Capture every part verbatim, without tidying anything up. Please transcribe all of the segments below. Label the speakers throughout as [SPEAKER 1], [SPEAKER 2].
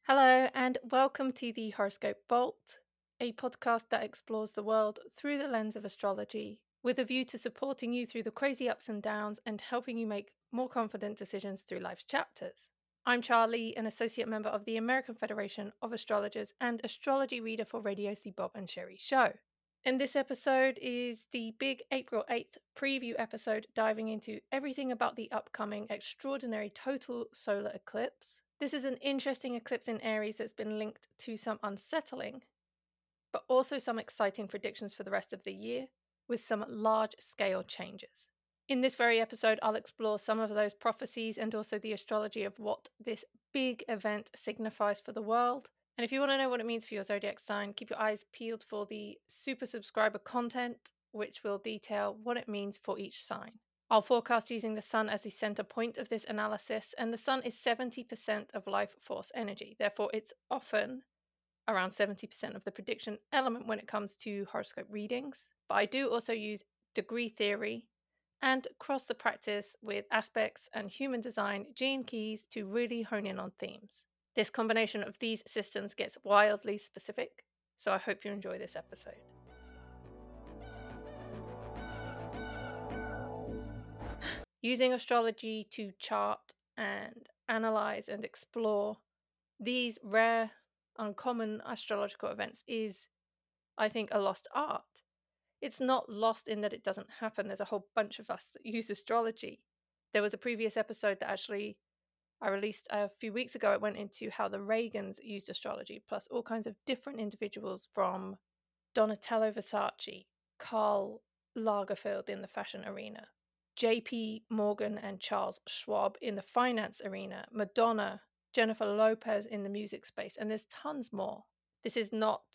[SPEAKER 1] Hello, and welcome to the Horoscope Vault, a podcast that explores the world through the lens of astrology, with a view to supporting you through the crazy ups and downs and helping you make more confident decisions through life's chapters. I'm Charlie, an associate member of the American Federation of Astrologers and astrology reader for Radio's The Bob and Sherry Show. And this episode is the big April eighth preview episode, diving into everything about the upcoming extraordinary total solar eclipse. This is an interesting eclipse in Aries that's been linked to some unsettling, but also some exciting predictions for the rest of the year, with some large-scale changes. In this very episode, I'll explore some of those prophecies and also the astrology of what this big event signifies for the world. And if you want to know what it means for your zodiac sign, keep your eyes peeled for the super subscriber content, which will detail what it means for each sign. I'll forecast using the sun as the center point of this analysis, and the sun is seventy percent of life force energy. Therefore, it's often around seventy percent of the prediction element when it comes to horoscope readings. But I do also use degree theory and cross the practice with aspects and human design gene keys to really hone in on themes. This combination of these systems gets wildly specific, so I hope you enjoy this episode. Using astrology to chart and analyze and explore these rare, uncommon astrological events is, I think, a lost art. It's not lost in that it doesn't happen. There's a whole bunch of us that use astrology. There was a previous episode that actually I released a few weeks ago. It went into how the Reagans used astrology, plus all kinds of different individuals from Donatello Versace, Karl Lagerfeld in the fashion arena, J P Morgan and Charles Schwab in the finance arena, Madonna, Jennifer Lopez in the music space, and there's tons more. This is not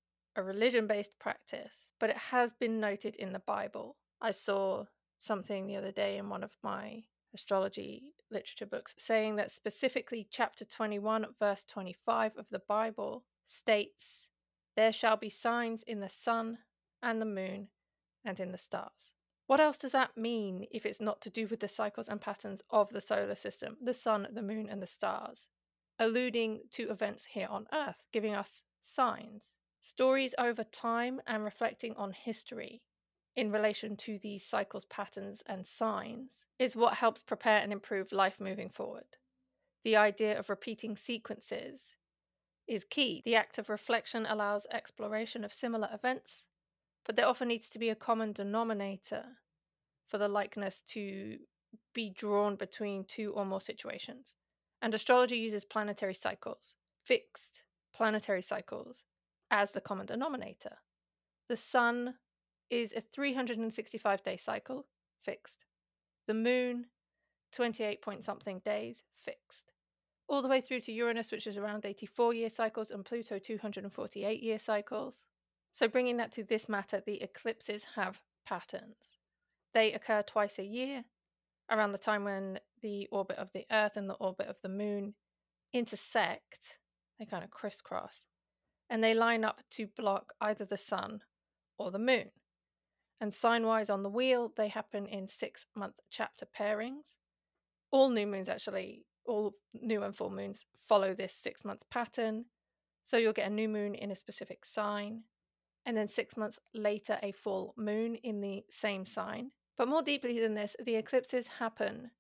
[SPEAKER 1] a religion-based practice, but it has been noted in the Bible. I saw something the other day in one of my astrology literature books saying that specifically chapter twenty-one, verse twenty-five of the Bible states, "There shall be signs in the sun and the moon and in the stars." What else does that mean if it's not to do with the cycles and patterns of the solar system, the sun, the moon, and the stars? Alluding to events here on Earth, giving us signs, stories over time, and reflecting on history in relation to these cycles, patterns, and signs is what helps prepare and improve life moving forward. The idea of repeating sequences is key. The act of reflection allows exploration of similar events, but there often needs to be a common denominator for the likeness to be drawn between two or more situations. And astrology uses planetary cycles, fixed planetary cycles, as the common denominator. The sun is a three hundred sixty-five day cycle, fixed. The moon, twenty-eight point something days, fixed. All the way through to Uranus, which is around eighty-four year cycles, and Pluto, two hundred forty-eight year cycles. So bringing that to this matter, the eclipses have patterns. They occur twice a year, around the time when the orbit of the Earth and the orbit of the Moon intersect. They kind of crisscross, and they line up to block either the Sun or the Moon. And sign-wise on the wheel, they happen in six-month chapter pairings. All new moons, actually, all new and full moons follow this six-month pattern. So you'll get a new moon in a specific sign, and then six months later, a full moon in the same sign. But more deeply than this, the eclipses happen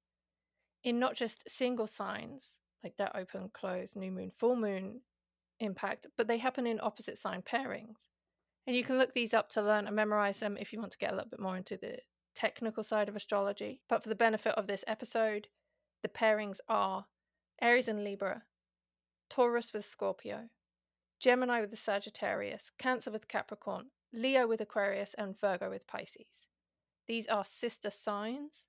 [SPEAKER 1] in not just single signs, like that open, close, new moon, full moon impact, but they happen in opposite sign pairings. And you can look these up to learn and memorize them if you want to get a little bit more into the technical side of astrology. But for the benefit of this episode, the pairings are Aries and Libra, Taurus with Scorpio, Gemini with the Sagittarius, Cancer with Capricorn, Leo with Aquarius, and Virgo with Pisces. These are sister signs,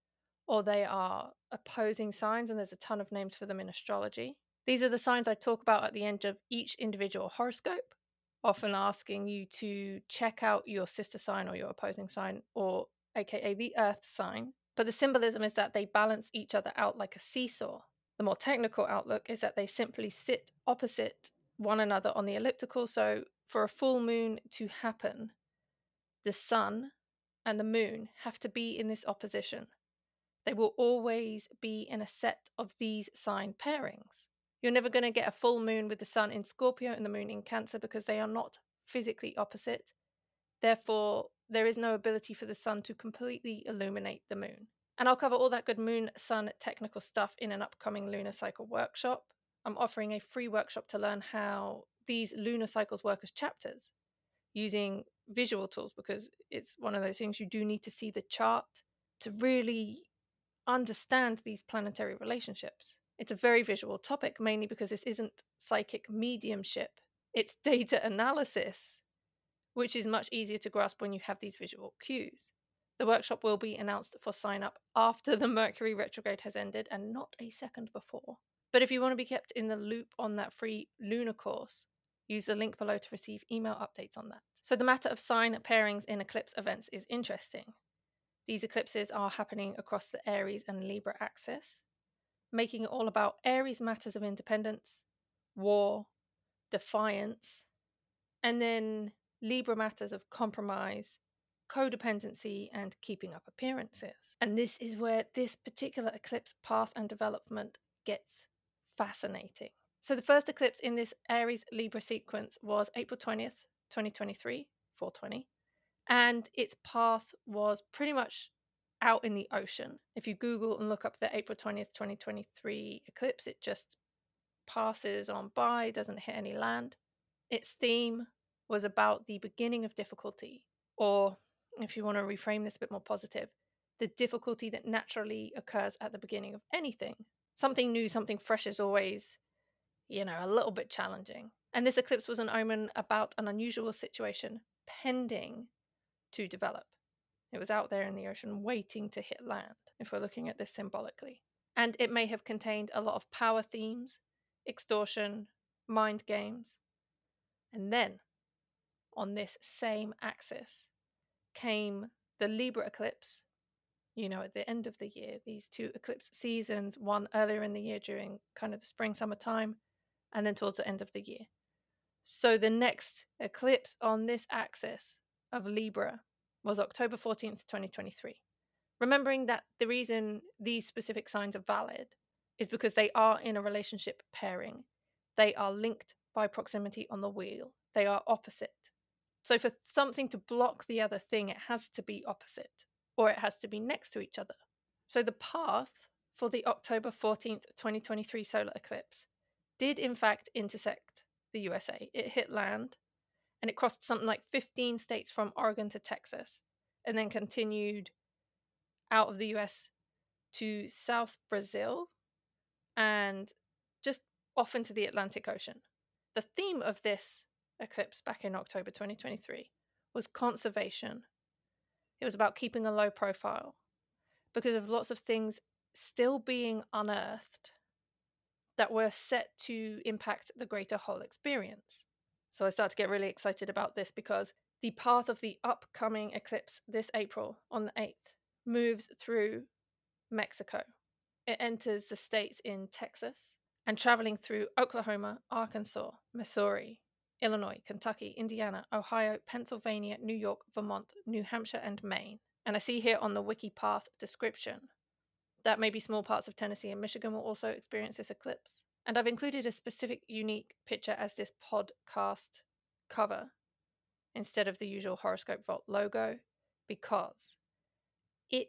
[SPEAKER 1] or they are opposing signs, and there's a ton of names for them in astrology. These are the signs I talk about at the end of each individual horoscope, often asking you to check out your sister sign or your opposing sign, or aka the earth sign. But the symbolism is that they balance each other out like a seesaw. The more technical outlook is that they simply sit opposite one another on the elliptical. So for a full moon to happen, the sun and the moon have to be in this opposition. They will always be in a set of these sign pairings. You're never going to get a full moon with the sun in Scorpio and the moon in Cancer because they are not physically opposite. Therefore, there is no ability for the sun to completely illuminate the moon. And I'll cover all that good moon sun technical stuff in an upcoming lunar cycle workshop. I'm offering a free workshop to learn how these lunar cycles work as chapters using visual tools, because it's one of those things you do need to see the chart to really understand these planetary relationships. It's a very visual topic, mainly because this isn't psychic mediumship, it's data analysis, which is much easier to grasp when you have these visual cues. The workshop will be announced for sign up after the Mercury retrograde has ended and not a second before. But if you want to be kept in the loop on that free lunar course, use the link below to receive email updates on that. So the matter of sign pairings in eclipse events is interesting. These eclipses are happening across the Aries and Libra axis, making it all about Aries matters of independence, war, defiance, and then Libra matters of compromise, codependency, and keeping up appearances. And this is where this particular eclipse path and development gets fascinating. So the first eclipse in this Aries Libra sequence was April twentieth, twenty twenty-three, four twenty, and its path was pretty much out in the ocean. If you Google and look up the April twentieth, twenty twenty-three eclipse, it just passes on by, doesn't hit any land. Its theme was about the beginning of difficulty, or if you want to reframe this a bit more positive, the difficulty that naturally occurs at the beginning of anything. Something new, something fresh is always, you know, a little bit challenging. And this eclipse was an omen about an unusual situation pending to develop. It was out there in the ocean waiting to hit land, if we're looking at this symbolically. And it may have contained a lot of power themes, extortion, mind games. And then, on this same axis, came the Libra eclipse, you know, at the end of the year, these two eclipse seasons, one earlier in the year during kind of the spring, summer time, and then towards the end of the year. So the next eclipse on this axis of Libra was October fourteenth, twenty twenty-three. Remembering that the reason these specific signs are valid is because they are in a relationship pairing. They are linked by proximity on the wheel. They are opposite. So for something to block the other thing, it has to be opposite, or it has to be next to each other. So the path for the October fourteenth, twenty twenty-three solar eclipse did in fact intersect the U S A. It hit land, and it crossed something like fifteen states from Oregon to Texas, and then continued out of the U S to South Brazil and just off into the Atlantic Ocean. The theme of this eclipse back in October twenty twenty-three was conservation. It was about keeping a low profile because of lots of things still being unearthed that were set to impact the greater whole experience. So I started to get really excited about this because the path of the upcoming eclipse this April on the eighth moves through Mexico. It enters the states in Texas and traveling through Oklahoma, Arkansas, Missouri, Illinois, Kentucky, Indiana, Ohio, Pennsylvania, New York, Vermont, New Hampshire, and Maine. And I see here on the WikiPath description that maybe small parts of Tennessee and Michigan will also experience this eclipse. And I've included a specific unique picture as this podcast cover instead of the usual Horoscope Vault logo because it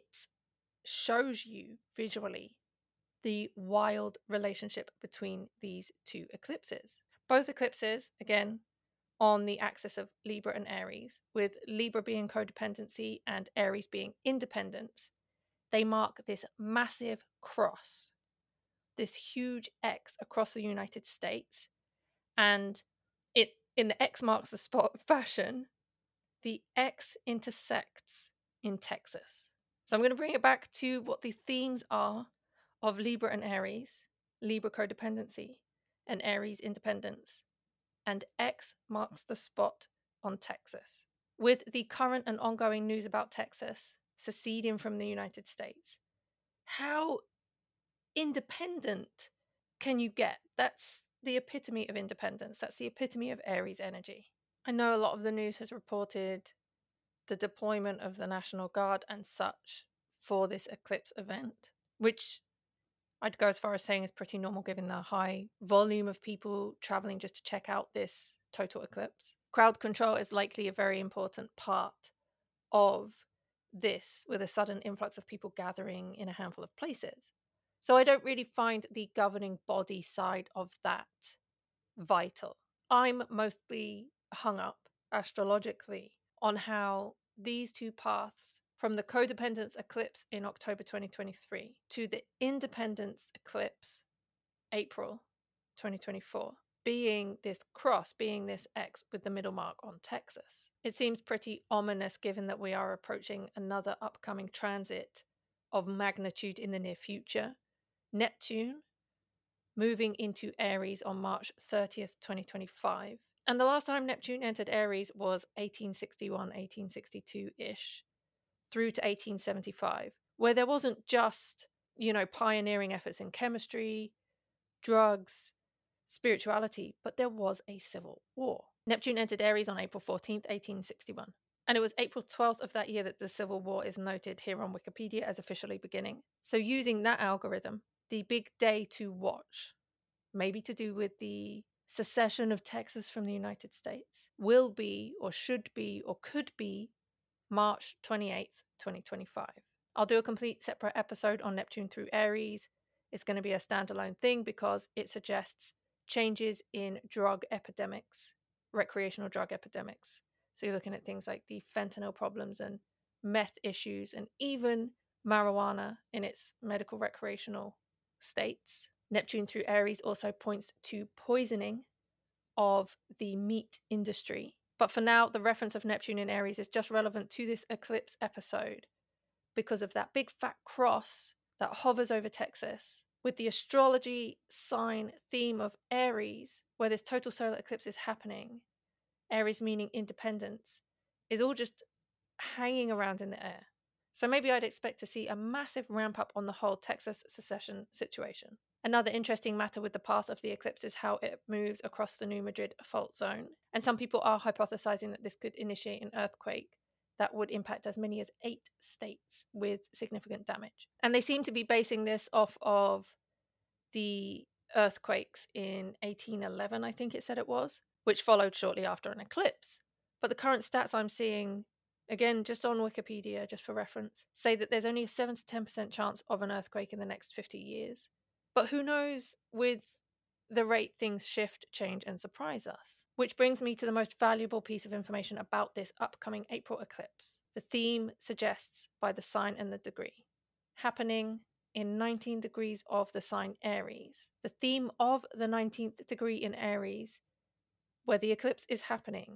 [SPEAKER 1] shows you visually the wild relationship between these two eclipses. Both eclipses, again, on the axis of Libra and Aries, with Libra being codependency and Aries being independence, they mark this massive cross, this huge X across the United States. And it in the X marks the spot fashion, the X intersects in Texas. So I'm going to bring it back to what the themes are of Libra and Aries, Libra codependency and Aries independence, and X marks the spot on Texas. With the current and ongoing news about Texas seceding from the United States, how independent can you get? That's the epitome of independence. That's the epitome of Aries energy. I know a lot of the news has reported the deployment of the National Guard and such for this eclipse event, which I'd go as far as saying is pretty normal given the high volume of people traveling just to check out this total eclipse. Crowd control is likely a very important part of this, with a sudden influx of people gathering in a handful of places. So I don't really find the governing body side of that vital. I'm mostly hung up astrologically on how these two paths, from the codependence eclipse in October twenty twenty-three to the independence eclipse April twenty twenty-four, being this cross, being this X with the middle mark on Texas. It seems pretty ominous given that we are approaching another upcoming transit of magnitude in the near future. Neptune moving into Aries on March thirtieth, twenty twenty-five. And the last time Neptune entered Aries was eighteen sixty-one, eighteen sixty-two-ish, through to eighteen seventy-five, where there wasn't just, you know, pioneering efforts in chemistry, drugs, spirituality, but there was a civil war. Neptune entered Aries on April fourteenth, eighteen sixty-one. And it was April twelfth of that year that the Civil War is noted here on Wikipedia as officially beginning. So using that algorithm, the big day to watch, maybe to do with the secession of Texas from the United States, will be, or should be, or could be March twenty-eighth, twenty twenty-five. I'll do a complete separate episode on Neptune through Aries. It's going to be a standalone thing because it suggests changes in drug epidemics, recreational drug epidemics. So you're looking at things like the fentanyl problems and meth issues and even marijuana in its medical recreational states. Neptune through Aries also points to poisoning of the meat industry. But for now, the reference of Neptune in Aries is just relevant to this eclipse episode because of that big fat cross that hovers over Texas with the astrology sign theme of Aries, where this total solar eclipse is happening. Aries meaning independence, is all just hanging around in the air. So maybe I'd expect to see a massive ramp up on the whole Texas secession situation. Another interesting matter with the path of the eclipse is how it moves across the New Madrid fault zone. And some people are hypothesizing that this could initiate an earthquake that would impact as many as eight states with significant damage. And they seem to be basing this off of the earthquakes in eighteen eleven, I think it said it was, which followed shortly after an eclipse. But the current stats I'm seeing, again, just on Wikipedia, just for reference, say that there's only a seven to ten percent chance of an earthquake in the next fifty years. But who knows with the rate things shift, change, and surprise us. Which brings me to the most valuable piece of information about this upcoming April eclipse. The theme suggests by the sign and the degree. Happening in nineteen degrees of the sign Aries. The theme of the nineteenth degree in Aries, where the eclipse is happening,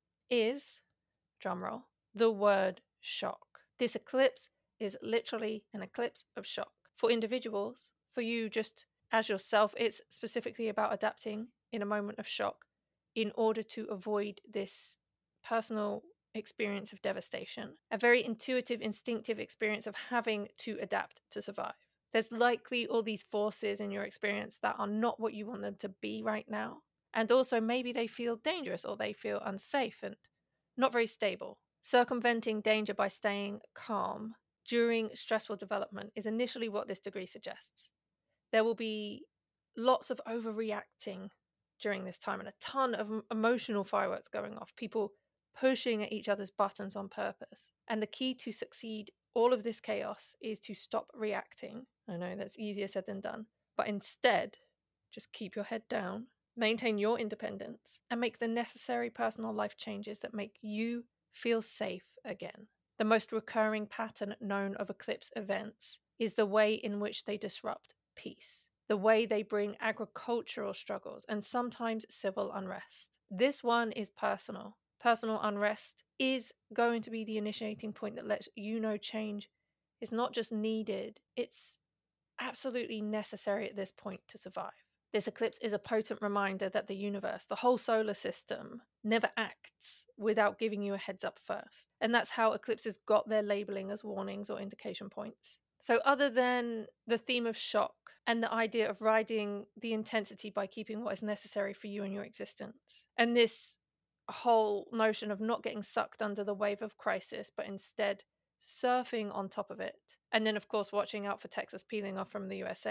[SPEAKER 1] is, drumroll, the word shock. This eclipse is literally an eclipse of shock. For individuals, for you just as yourself, it's specifically about adapting in a moment of shock in order to avoid this personal experience of devastation, a very intuitive, instinctive experience of having to adapt to survive. There's likely all these forces in your experience that are not what you want them to be right now. And also maybe they feel dangerous or they feel unsafe and not very stable. Circumventing danger by staying calm during stressful development is initially what this degree suggests. There will be lots of overreacting during this time and a ton of emotional fireworks going off, people pushing at each other's buttons on purpose. And the key to succeed all of this chaos is to stop reacting. I know that's easier said than done, but instead, just keep your head down, maintain your independence, and make the necessary personal life changes that make you feel safe again. The most recurring pattern known of eclipse events is the way in which they disrupt peace, the way they bring agricultural struggles and sometimes civil unrest. This one is personal. Personal unrest is going to be the initiating point that lets you know change is not just needed, it's absolutely necessary at this point to survive. This eclipse is a potent reminder that the universe, the whole solar system, never acts without giving you a heads up first. And that's how eclipses got their labeling as warnings or indication points. So other than the theme of shock and the idea of riding the intensity by keeping what is necessary for you and your existence, and this whole notion of not getting sucked under the wave of crisis, but instead surfing on top of it, and then of course watching out for Texas peeling off from the U S A.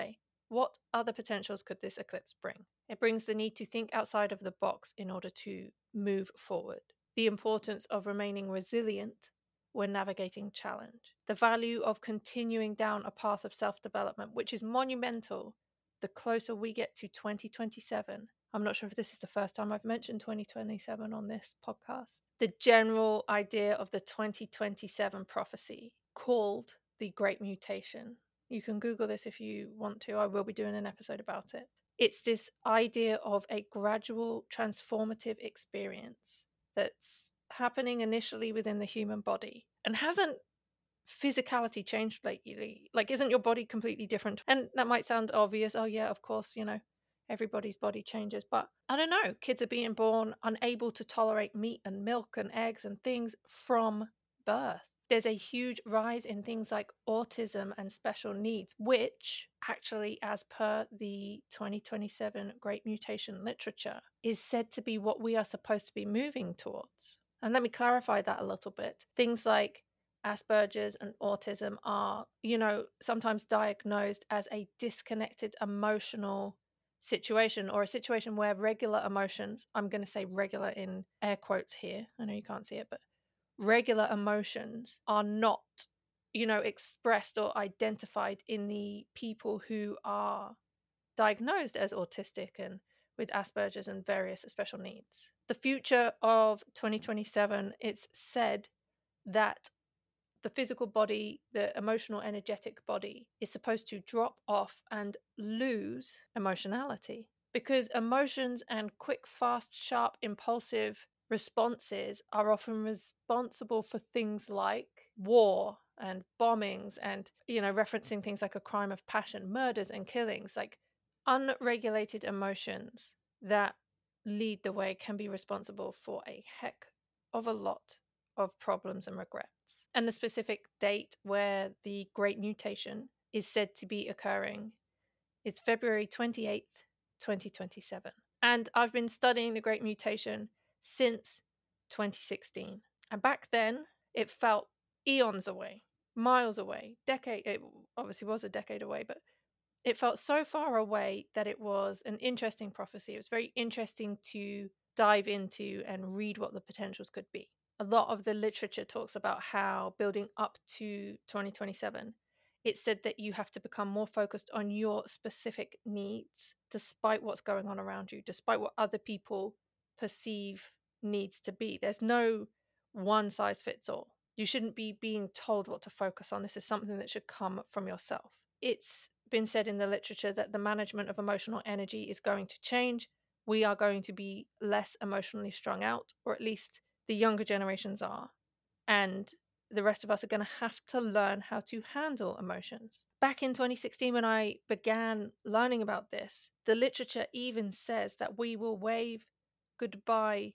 [SPEAKER 1] What other potentials could this eclipse bring? It brings the need to think outside of the box in order to move forward, the importance of remaining resilient when navigating challenge, the value of continuing down a path of self-development, which is monumental the closer we get to twenty twenty-seven. I'm not sure if this is the first time I've mentioned twenty twenty-seven on this podcast. The general idea of the twenty twenty-seven prophecy, called the Great Mutation. You can Google this if you want to. I will be doing an episode about it. It's this idea of a gradual transformative experience that's happening initially within the human body and hasn't physicality changed lately. Like, isn't your body completely different? And that might sound obvious. Oh yeah, of course, you know, everybody's body changes. But I don't know, kids are being born unable to tolerate meat and milk and eggs and things from birth. There's a huge rise in things like autism and special needs, which actually, as per the twenty twenty-seven Great Mutation literature, is said to be what we are supposed to be moving towards. And let me clarify that a little bit. Things like Asperger's and autism are, you know, sometimes diagnosed as a disconnected emotional situation, or a situation where regular emotions, I'm going to say regular in air quotes here, I know you can't see it, but regular emotions are not, you know, expressed or identified in the people who are diagnosed as autistic and with Asperger's and various special needs. The future of twenty twenty-seven, it's said that the physical body, the emotional, energetic body, is supposed to drop off and lose emotionality, because emotions and quick, fast, sharp, impulsive responses are often responsible for things like war and bombings and, you know, referencing things like a crime of passion, murders and killings. Like, unregulated emotions that lead the way can be responsible for a heck of a lot of problems and regrets. And the specific date where the Great Mutation is said to be occurring is February twenty-eighth, twenty twenty-seven. And I've been studying the Great Mutation since twenty sixteen. And back then, it felt eons away, miles away, decade, it obviously was a decade away, but it felt so far away that it was an interesting prophecy. It was very interesting to dive into and read what the potentials could be. A lot of the literature talks about how, building up to twenty twenty-seven, it said that you have to become more focused on your specific needs, despite what's going on around you, despite what other people perceive needs to be. There's no one size fits all. You shouldn't be being told what to focus on. This is something that should come from yourself. It's been said in the literature that the management of emotional energy is going to change. We are going to be less emotionally strung out, or at least the younger generations are. And the rest of us are going to have to learn how to handle emotions. Back in twenty sixteen, when I began learning about this, the literature even says that we will wave goodbye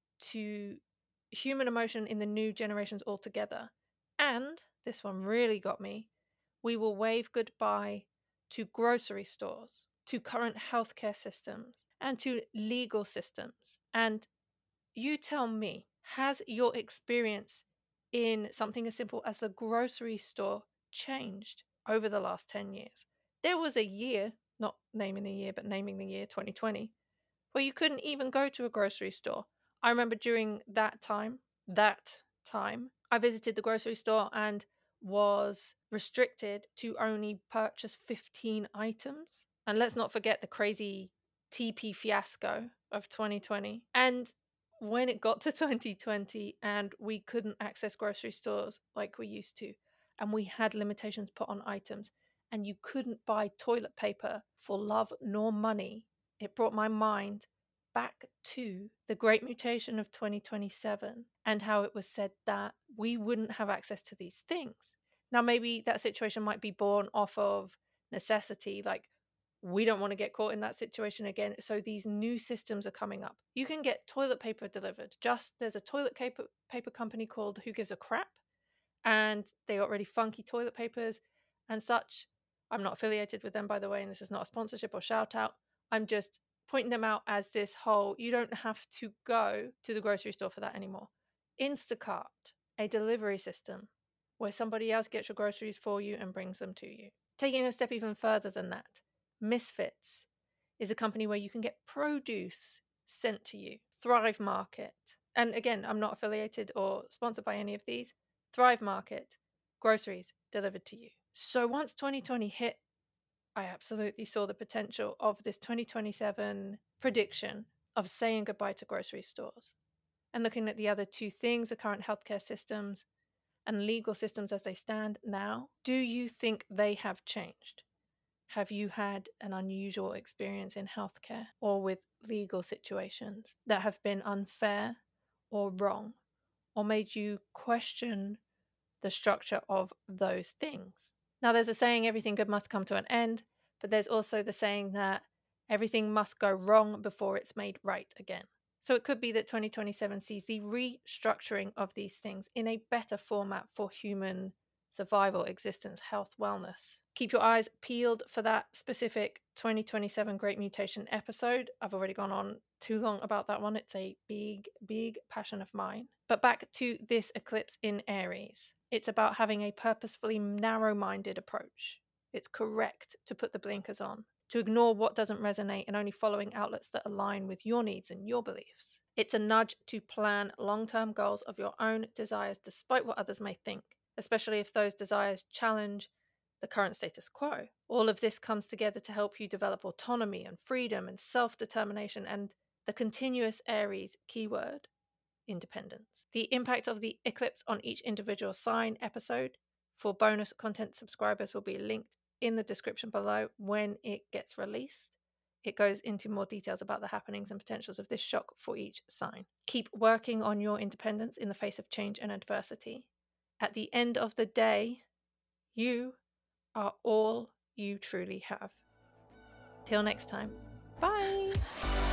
[SPEAKER 1] to human emotion in the new generations altogether. And this one really got me. We will wave goodbye to grocery stores, to current healthcare systems, and to legal systems. And you tell me, has your experience in something as simple as the grocery store changed over the last ten years? There was a year, not naming the year, but naming the year twenty twenty, where you couldn't even go to a grocery store. I remember during that time, that time, I visited the grocery store and was restricted to only purchase fifteen items. And let's not forget the crazy T P fiasco of twenty twenty. And when it got to twenty twenty and we couldn't access grocery stores like we used to, and we had limitations put on items, and you couldn't buy toilet paper for love nor money, it brought my mind back to the Great Mutation of twenty twenty-seven and how it was said that we wouldn't have access to these things. Now, maybe that situation might be born off of necessity, like we don't want to get caught in that situation again. So these new systems are coming up. You can get toilet paper delivered. Just there's a toilet paper paper company called Who Gives a Crap, and they got really funky toilet papers and such. I'm not affiliated with them, by the way, and this is not a sponsorship or shout out. I'm just pointing them out as this whole, you don't have to go to the grocery store for that anymore. Instacart, a delivery system where somebody else gets your groceries for you and brings them to you. Taking a step even further than that, Misfits is a company where you can get produce sent to you. Thrive Market. And again, I'm not affiliated or sponsored by any of these. Thrive Market, groceries delivered to you. So once twenty twenty hit, I absolutely saw the potential of this twenty twenty-seven prediction of saying goodbye to grocery stores. And looking at the other two things, the current healthcare systems and legal systems as they stand now, do you think they have changed? Have you had an unusual experience in healthcare or with legal situations that have been unfair or wrong, or made you question the structure of those things? Now, there's a saying, everything good must come to an end, but there's also the saying that everything must go wrong before it's made right again. So it could be that twenty twenty-seven sees the restructuring of these things in a better format for human survival, existence, health, wellness. Keep your eyes peeled for that specific twenty twenty-seven Great Mutation episode. I've already gone on too long about that one. It's a big, big passion of mine. But back to this eclipse in Aries. It's about having a purposefully narrow-minded approach. It's correct to put the blinkers on, to ignore what doesn't resonate and only following outlets that align with your needs and your beliefs. It's a nudge to plan long-term goals of your own desires despite what others may think, especially if those desires challenge the current status quo. All of this comes together to help you develop autonomy and freedom and self-determination and the continuous Aries keyword, independence. The impact of the eclipse on each individual sign episode for bonus content subscribers will be linked in the description below when it gets released. It goes into more details about the happenings and potentials of this shock for each sign. Keep working on your independence in the face of change and adversity. At the end of the day, you are all you truly have. Till next time, bye!